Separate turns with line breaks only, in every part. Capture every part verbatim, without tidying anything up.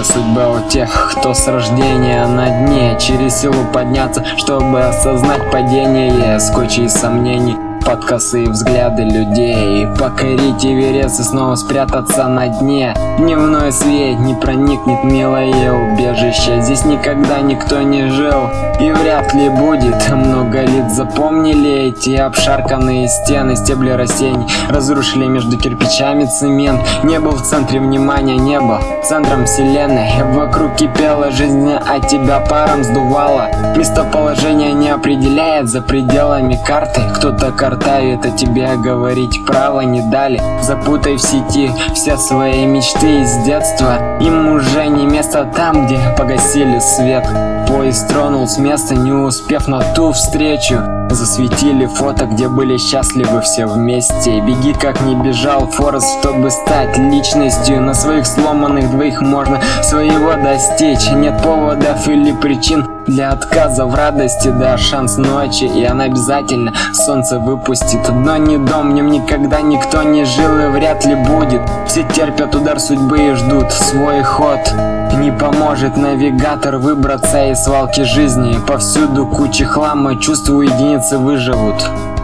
судьба у тех, кто с рождения на дне. Через силу подняться, чтобы осознать падение. С кучей сомнений под косые взгляды людей. Покорить Эверест и снова спрятаться на дне. Дневной свет не проникнет, милое убежище. Здесь никогда никто не жил и вряд ли будет. Много лет запомнили эти обшарканные стены. Стебли растений разрушили между кирпичами цемент. Не был в центре внимания, не был центром вселенной. Вокруг кипела жизнь, а тебя паром сдувало. Местоположение не определяет за пределами карты. Кто-то картавит, а тебе говорить права не дали. Запутай в сети все свои мечты из детства. Им уже не место там, где погасили свет. Поезд тронул с места, не успев на ту встречу. Засветили фото, где были счастливы все вместе. Беги, как не бежал Форест, чтобы стать личностью. На своих сломанных двоих можно своего достичь. Нет поводов или причин для отказа в радости. Да, шанс ночи, и она обязательно солнце выпустит. Но не дом, в нем никогда никто не жил и вряд ли будет. Все терпят удар судьбы и ждут свой ход. Не поможет навигатор выбраться из свалки жизни. Повсюду куча хлама, чувствую, единицы выживут.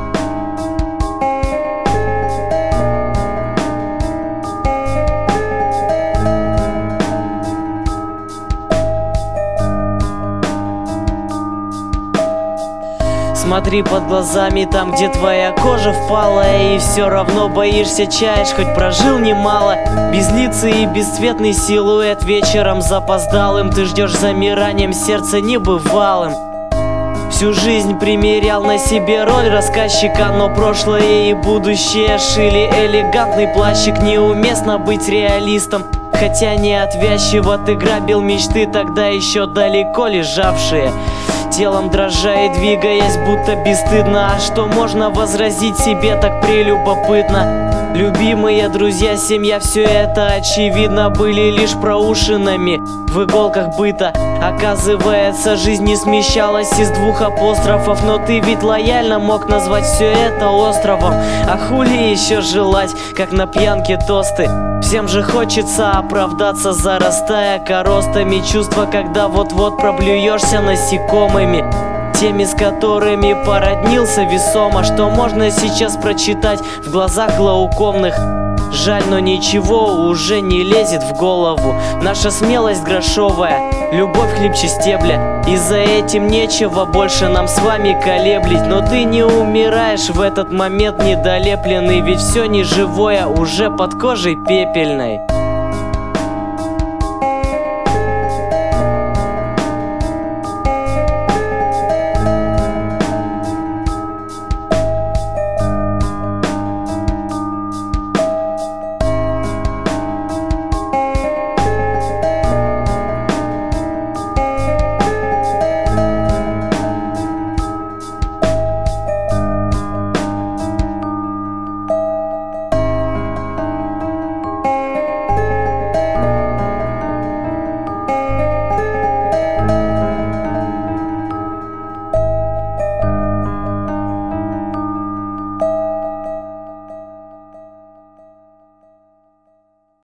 Смотри под глазами там, где твоя кожа впалая, и все равно боишься, чаешь, хоть прожил немало. Безлицый и бесцветный силуэт вечером запоздалым. Ты ждешь замиранием сердца небывалым. Всю жизнь примерял на себе роль рассказчика, но прошлое и будущее шили элегантный плащик. Неуместно быть реалистом, хотя не отвязчиво ты грабил мечты, тогда еще далеко лежавшие. Телом дрожа и двигаясь, будто бесстыдно. А что можно возразить себе так прелюбопытно? Любимые друзья, семья, все это очевидно были лишь проушинами в иголках быта. Оказывается, жизнь не смещалась из двух апострофов. Но ты ведь лояльно мог назвать все это островом. А хули еще желать, как на пьянке тосты? Всем же хочется оправдаться, зарастая коростами. Чувство, когда вот-вот проблюешься насекомыми, теми, с которыми породнился весомо. Что можно сейчас прочитать в глазах глаукомных? Жаль, но ничего уже не лезет в голову. Наша смелость грошовая, любовь хлипче стебля. И за этим нечего больше нам с вами колеблить. Но ты не умираешь в этот момент недолепленный, ведь все неживое уже под кожей пепельной.